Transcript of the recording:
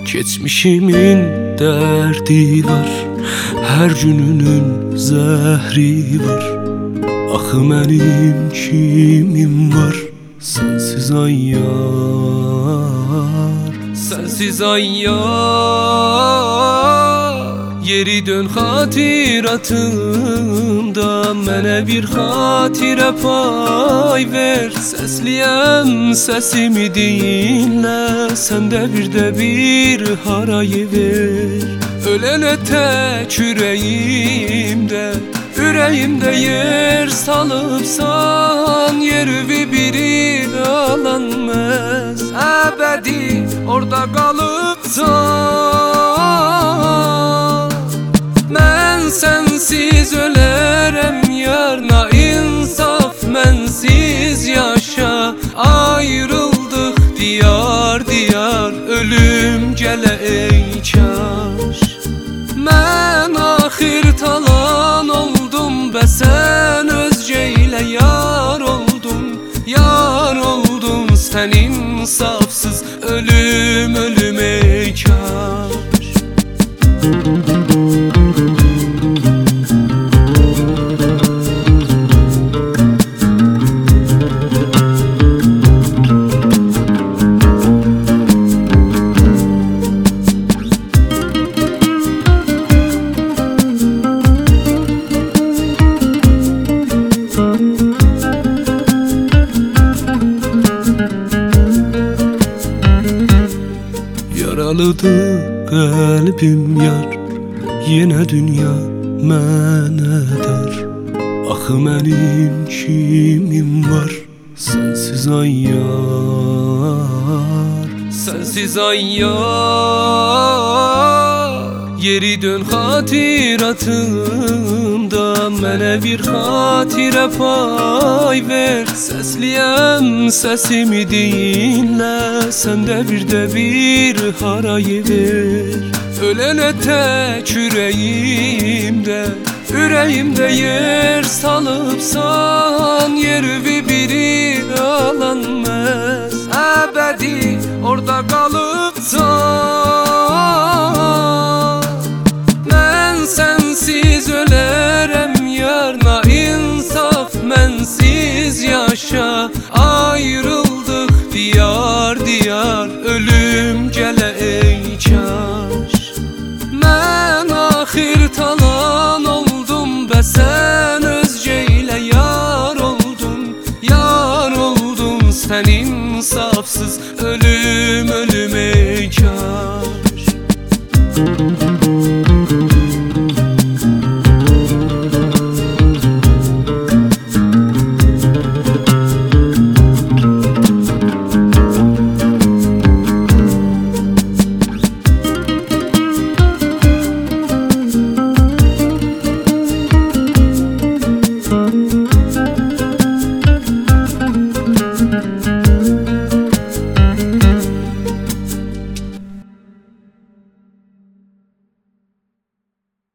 Geçmişimin derdi var, her gününün zəhri var. Axı mənim kimim var, sensiz ay yar, sensiz ay yar. Yeri dön xatiratımda, mənə bir xatirə pay ver. Səsliyəm, səsimi dinlə, səndə bir harayı ver. Ölənə tək ürəyimdə yer salıbsan, yeruvi biri alanmaz. Əbədi orada qalıbsan, mən sensiz ölərəm yar. Na insaf mənsiz yaşa, ayrıldıq diyar diyar. Ölüm gələ ey kaş, mən axir talan oldum və sən özcə ilə yar oldun, yar oldun. Sən insafsız ölüm ey kaş. Yaralıdır qəlbim yar, yenə dünya mənə dar. Axı mənim kimim var, sensiz ay yar, sensiz ay yar. Yeri dön xatiratımda, mənə bir xatirə pay ver. Səsliyəm, səsimi dinlə, səndə bir harayı ver. Ölənə tək ürəyimdə yer salıbsan, yeruvi biri alanmaz. Əbədi orada qalıbsan, mən sensiz ölərəm yar. Na insaf mənsiz yaşa, ayrıldıq diyar diyar. Ölüm gələ ey kaş, mən axir talan oldum və sən özcə ilə yar oldun, yar oldun. Sən insafsız ölüm ey kaş.